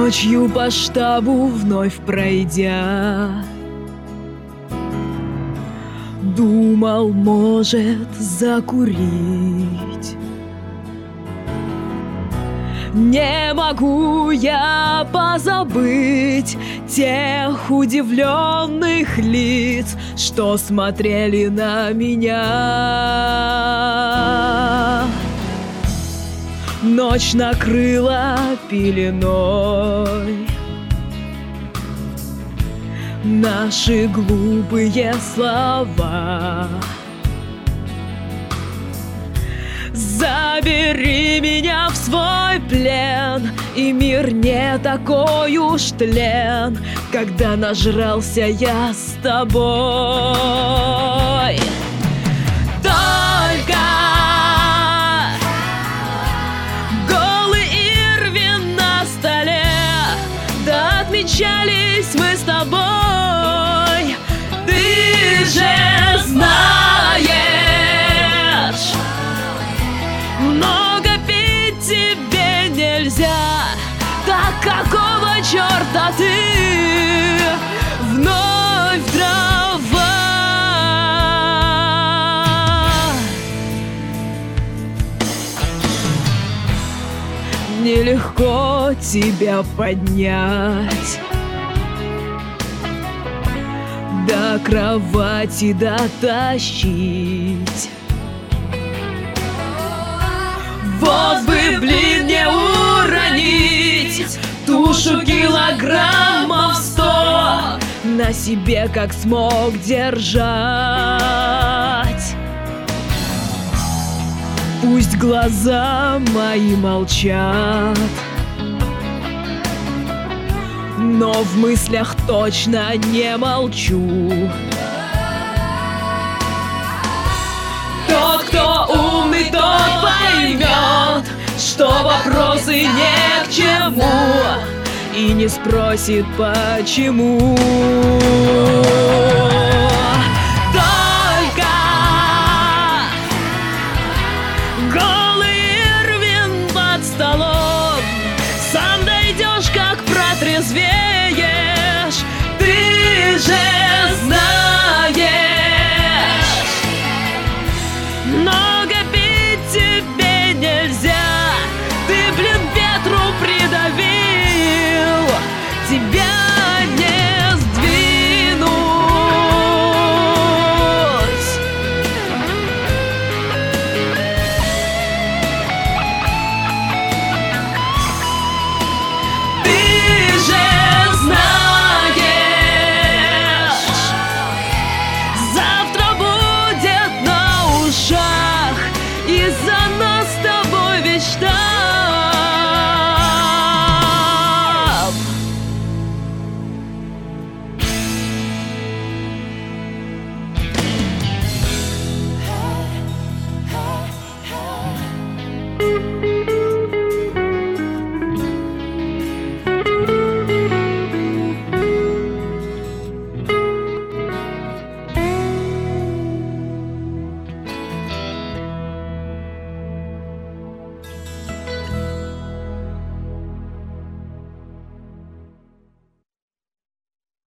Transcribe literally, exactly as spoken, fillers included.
Ночью по штабу вновь пройдя, думал, может, закурить. Не могу я позабыть тех удивленных лиц, что смотрели на меня. Ночь накрыла пеленой наши глупые слова. Забери меня в свой плен, и мир не такой уж тлен, когда нажрался я с тобой. Только голый Ирвин на столе, да отмечались мы с тобой. Ты же знаешь, много пить тебе нельзя, так какого черта ты вновь дрова? Нелегко тебя поднять, до кровати дотащить. Вот бы, блин, не уронить тушу килограммов сто, на себе как смог держать. Пусть глаза мои молчат, но в мыслях точно не молчу. Тот, кто умный, тот поймет, что вопросы не к чему, и не спросит почему. Только голый Ирвин под столом, сам дойдешь, как протрезвеешь. Ты же